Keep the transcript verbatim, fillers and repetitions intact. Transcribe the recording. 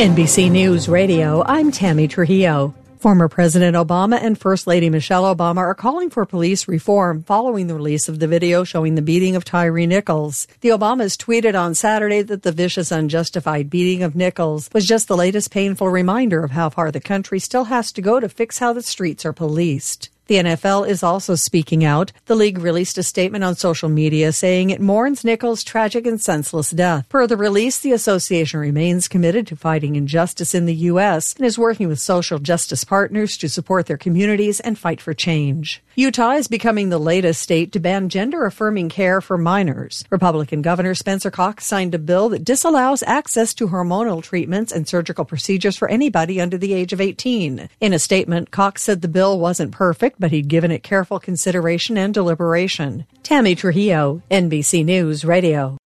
N B C News Radio, I'm Tammy Trujillo. Former President Obama and First Lady Michelle Obama are calling for police reform following the release of the video showing the beating of Tyre Nichols. The Obamas tweeted on Saturday that the vicious, unjustified beating of Nichols was just the latest painful reminder of how far the country still has to go to fix how the streets are policed. The N F L is also speaking out. The league released a statement on social media saying it mourns Nichols' tragic and senseless death. Per the release, the association remains committed to fighting injustice in the U S and is working with social justice partners to support their communities and fight for change. Utah is becoming the latest state to ban gender-affirming care for minors. Republican Governor Spencer Cox signed a bill that disallows access to hormonal treatments and surgical procedures for anybody under the age of eighteen. In a statement, Cox said the bill wasn't perfect, but he'd given it careful consideration and deliberation. Tammy Trujillo, N B C News Radio.